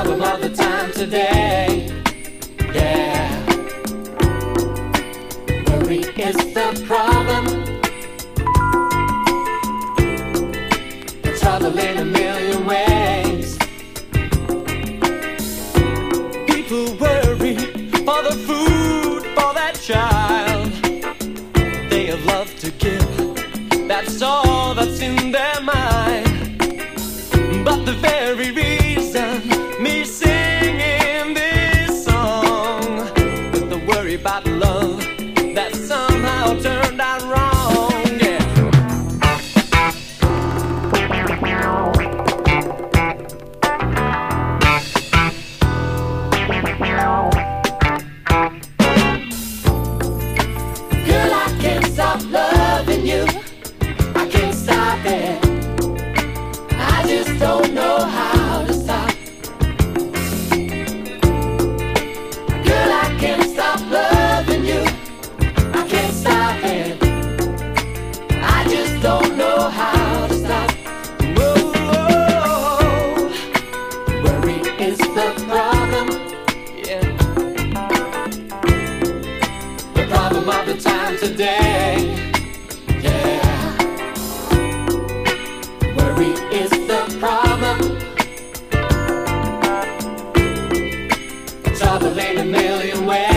problem of the time today. Yeah. Worry is the problem. The trouble in a million ways. People worry for the food for that child they have loved to give. That's all that's in their mind. But the very reason me singing this song is the worry about love that somehow turned out wrong. Yeah. Girl, I can't stop loving you. I can't stop it. I just don't know how to stop. Girl, I can't stop loving you. I can't stop it. I just don't know how to stop. Whoa, Worry is the problem. yeah. The problem of the time today. Yeah. Worry is the problem. Trouble in a million ways.